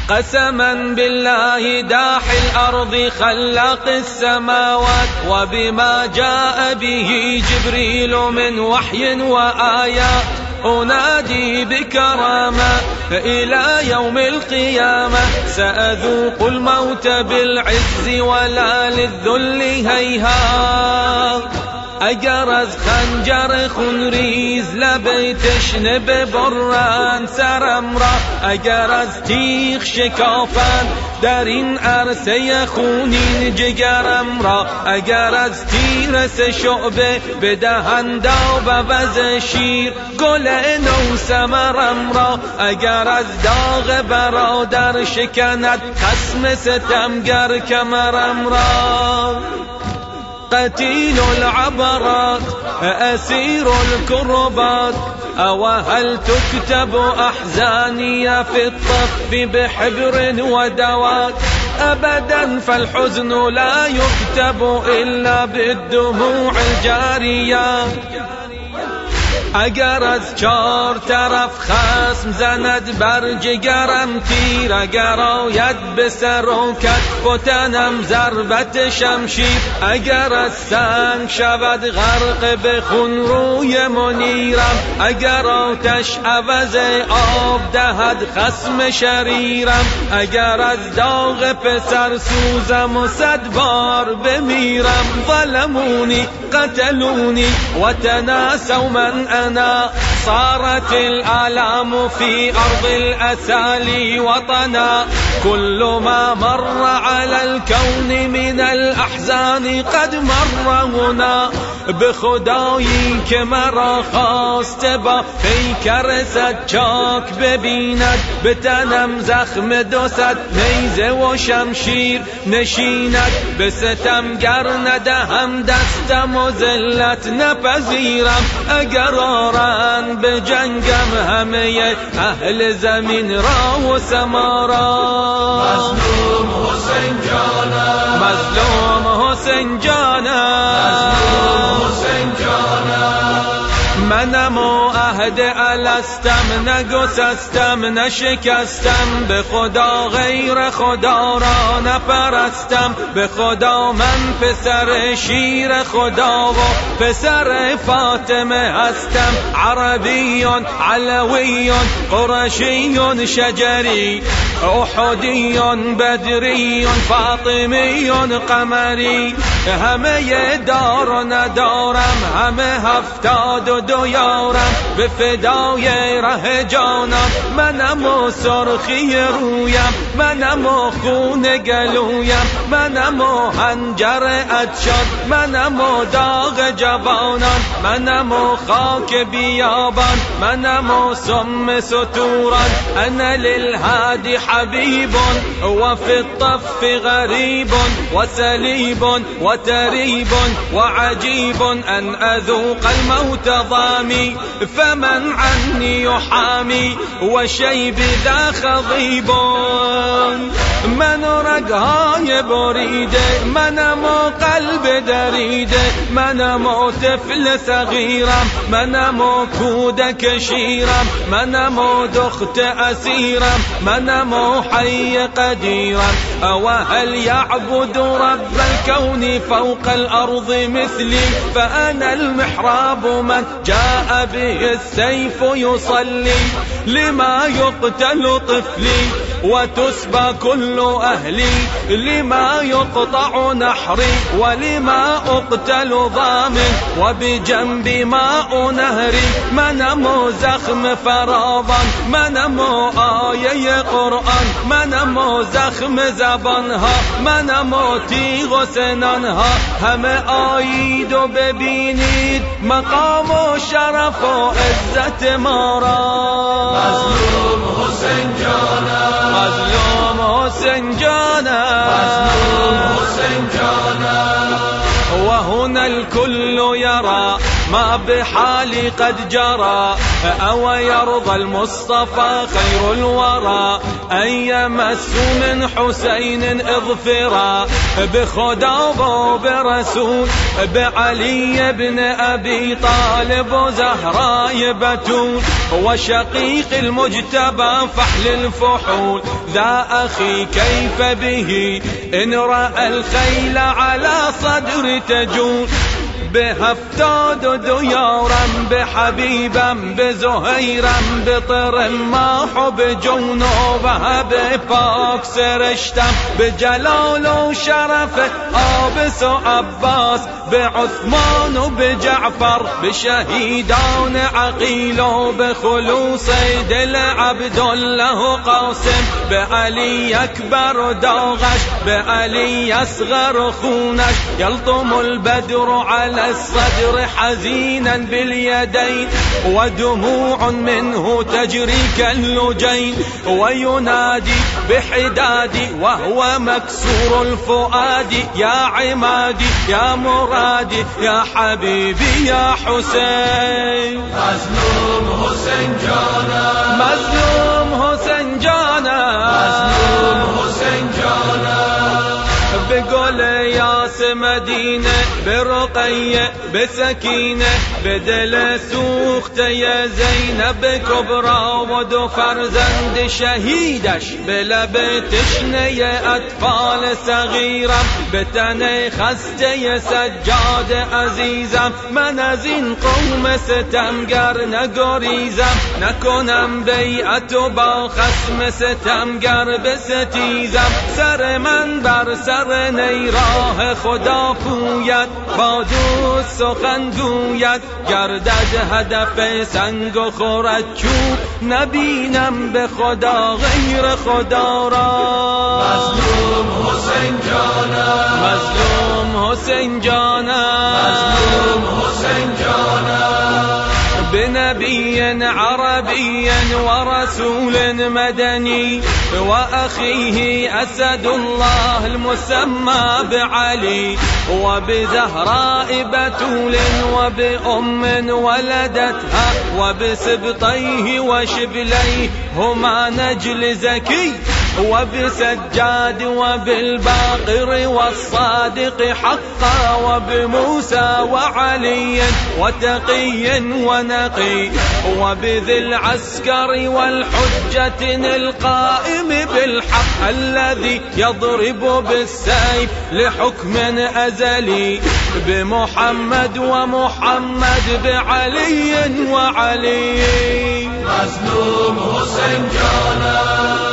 قسما بالله داحي الأرض خلاق السماوات وبما جاء به جبريل من وحي وآيات أنادي بكرامة إلى يوم القيامة سأذوق الموت بالعز ولا للذل هيهات اگر از خنجر خونریز لب تشنه ببرند سرم را اگر از تیغ شکافند در این عرصه خونین جگرم را اگر از تیر سه شعبه بدهند و عوض شیر گل نو ثمرم را اگر از داغ برادر شکند خصم ستمگر کمرم را قتيل العبرات أسير الكربات أو هل تكتب أحزاني في الطف بحبر ودوات أبدا فالحزن لا يكتب إلا بالدموع الجارية اگر از چار طرف خصم زند بر جگرم تیر اگر آید به سر و کتف و تنم ضربت شمشیر اگر از سنگ شود غرق به خون روی منیرم اگر آتش عوض آب دهد خصم شریرم اگر از داغ پسر سوزم و 100 بار بمیرم ظلمونی قتلونی و تناسوا من أنا صارت الآلام في أرض الأسالي وطنا كل ما مر على الكون من الأحزان قد مر هنا بخدایی که مرا خواسته با پیکر سچاک ببیند به تنم زخم 200 نیزه و شمشیر نشیند به ستمگر ندهم دستم و ذلت نپذیرم اگر آرند به جنگم همه اهل زمین را و سما را مظلوم حسین جانم مظلوم حسین جانم حسین جانم منم و عهد الستم نگسستم نشکستم به خدا غیر خدا را نپرستم به خدا من پسر شیر خدا و پسر فاطمه هستم عربیون علویون قرشیون شجری احدیون بدریون فاطمیون قمری همه دار و ندارم همه 72 یارم به فدای ره جانم منم و سرخی رویم منم و خون گلویم منم و حنجر عطشان منم و داغ جوانان منم و خاک بیابان منم و سم ستوران انا للهادی حبیب و فی الطف غریب و سلیب و تریب و عجیب ان اذوق الموت ضامي فمن عني يحامي وشيب ذا خضيب من رگهای بریده منم و قلب دریده منم و طفل صغیرم منم و کودک شیرم منم و دخت اسیرم منم و حی قدیرم او هل يعبد رب الكون فوق الارض مثلي فانا المحراب من جاء به السيف يصلي لما يقتل طفلي وتسبى كل أهلي لما يقطع نحري ولما أقتل ضامن وبجنب ماء نهري منم زخم فراغان منم آیه قرآن منم زخم زبانها منم تیغ و سنانها همه آیید و ببینید مقام و شرف و عزت ما را مظلوم حسین جانم مظلوم حسین جانم مظلوم حسین جانم وهنا الكل يرى ما بحالي قد جرى أو يرضى المصطفى خير الورى أن يمسوا من حسين اظفرا بخدا وبرسول بعلي بن أبي طالب وزهراء بتول وشقيق المجتبى فحل الفحول ذا أخي كيف به إن رأى الخيل على صدر تجول بهفتاد ديارا بحبيبا بزهيرا بطر ما حب جونوبها بپاک سرشتم بجلال و شرف آبس و عباس بعثمان و بجعفر بشهيدان عقيل و بخلوص دل عبدالله و قاسم بعلي أكبر و داغش بعلي أصغر و خونش يلطم البدر على الصدر حزينا باليدين ودموع منه تجري كاللجين وينادي بحدادي وهو مكسور الفؤاد يا عمادي يا مرادي يا حبيبي يا حسين مظلوم حسين جانا مظلوم حسين جانا مظلوم حسين جانا بقول ياس مدينة برقية بسكينة بدل سوخت يا زينب كبرى ودو فرزند شهيدش بلبتش يا أطفال صغيرة بتني خست يا سجاد عزيزم من از این قوم ستمگر نگریزم نکنم بیعت با خصم ستمگر بستیزم سر من بر سر نیراه خدا پوید با دوست سخن گوید گردد هدف سنگ و خورد چوب نبینم به خدا غیر خدا را مظلوم حسین جانا مظلوم حسین جانا مظلوم حسین جانا بنبي عربي ورسول مدني وأخيه أسد الله المسمى بعلي وبزهراء بتول وبأم ولدتها وبسبطيه وشبليه هما نجل زكي وبسجاد وبالباقر والصادق حقا وبموسى وعلي وتقي ونقي وبذي العسكر والحجة القائم بالحق الذي يضرب بالسيف لحكم أزلي بمحمد ومحمد بعلي وعلي مظلوم حسين جانا